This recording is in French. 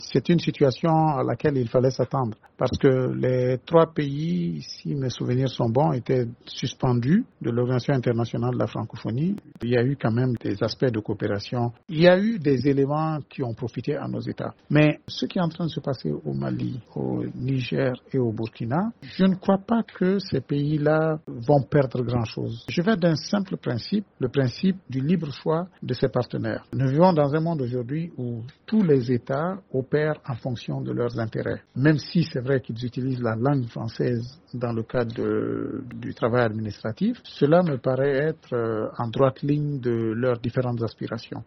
C'est une situation à laquelle il fallait s'attendre parce que les 3 pays, si mes souvenirs sont bons, étaient suspendus de l'Organisation internationale de la francophonie. Il y a eu quand même des aspects de coopération. Il y a eu des éléments qui ont profité à nos États. Mais ce qui est en train de se passer au Mali, au Niger et au Burkina, je ne crois pas que ces pays-là vont perdre grand-chose. Je vais d'un simple principe, le principe du libre choix de ses partenaires. Nous vivons dans un monde aujourd'hui où tous les États opèrent en fonction de leurs intérêts. Même si c'est vrai qu'ils utilisent la langue française dans le cadre du travail administratif, cela me paraît être en droite ligne de leurs différentes aspirations.